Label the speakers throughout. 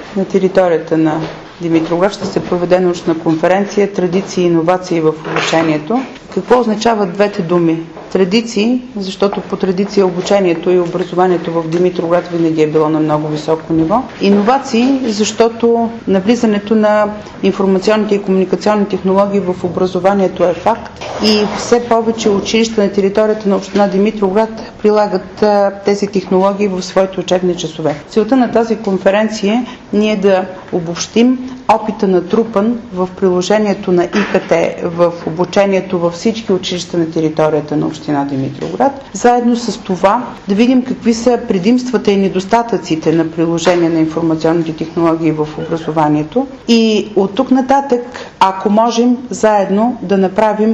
Speaker 1: на територията на Димитровград ще се проведе научна конференция "Традиции и иновации в обучението". Какво означават двете думи? Традиции, защото по традиция обучението и образованието в Димитровград винаги е било на много високо ниво. Иновации, защото навлизането на информационните и комуникационни технологии в образованието е факт и все повече училища на територията на община Димитровград прилагат тези технологии в своите учебни часове. Целта на тази конференция е ние да обобщим опита натрупан в приложението на ИКТ в обучението във всички училища на територията на община Димитровград. Заедно с това да видим какви са предимствата и недостатъците на приложение на информационните технологии в образованието и от тук нататък, ако можем заедно да направим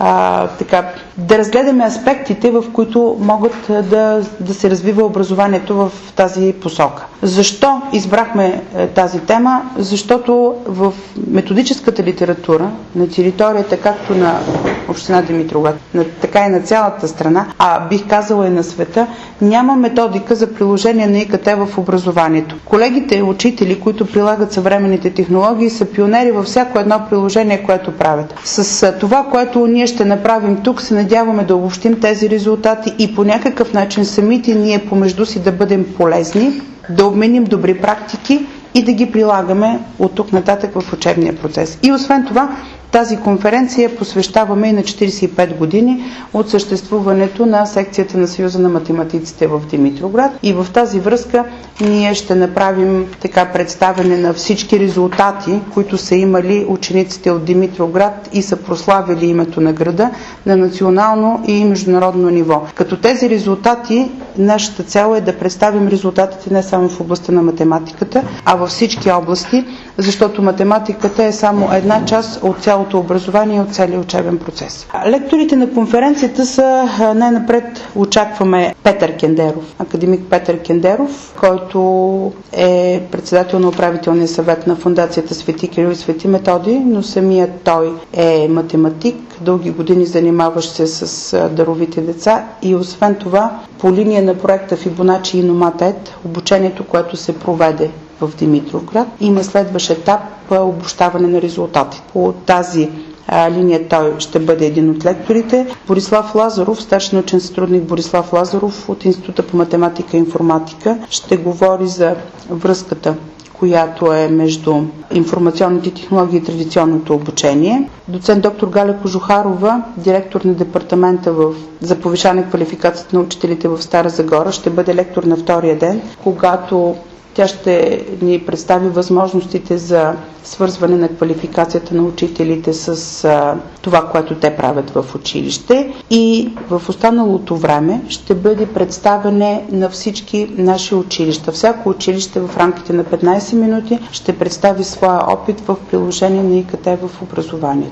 Speaker 1: да разгледаме аспектите, в които могат да се развива образованието в тази посока. Защо избрахме тази тема? Защото в методическата литература на територията, както на община Димитровград, така и на цялата страна, а бих казала и на света, няма методика за приложение на ИКТ в образованието. Колегите учители, които прилагат съвременните технологии, са пионери във всяко едно приложение, което правят. С това, което ние ще направим тук, се надяваме да обобщим тези резултати и по някакъв начин самите ние помежду си да бъдем полезни, да обменим добри практики и да ги прилагаме от тук нататък в учебния процес. И освен това, тази конференция посвещаваме и на 45 години от съществуването на секцията на Съюза на математиците в Димитровград. И в тази връзка ние ще направим представяне на всички резултати, които са имали учениците от Димитровград и са прославили името на града на национално и международно ниво. Като тези резултати, нашата цел е да представим резултатите не само в областта на математиката, а във всички области, защото математиката е само една част от цялото образование и от целия учебен процес. Лекторите на конференцията са най-напред очакваме Петър Кендеров, академик Петър Кендеров, който е председател на управителния съвет на Фондацията Свети Кирил и Свети Методий, но самият той е математик, дълги години занимаващ се с даровите деца и освен това по линия на проекта Фибоначи и Номатет, обучението, което се проведе в Димитровград, има следващ етап обобщаване на резултати. По тази линия той ще бъде един от лекторите. Борислав Лазаров, старши научен сътрудник Борислав Лазаров от Института по математика и информатика, ще говори за връзката, която е между информационните технологии и традиционното обучение. Доцент доктор Галя Кожухарова, директор на департамента за повишаване квалификацията на учителите в Стара Загора, ще бъде лектор на втория ден, когато тя ще ни представи възможностите за свързване на квалификацията на учителите с това, което те правят в училище. И в останалото време ще бъде представяне на всички наши училища. Всяко училище в рамките на 15 минути ще представи своя опит в приложение на ИКТ в образованието.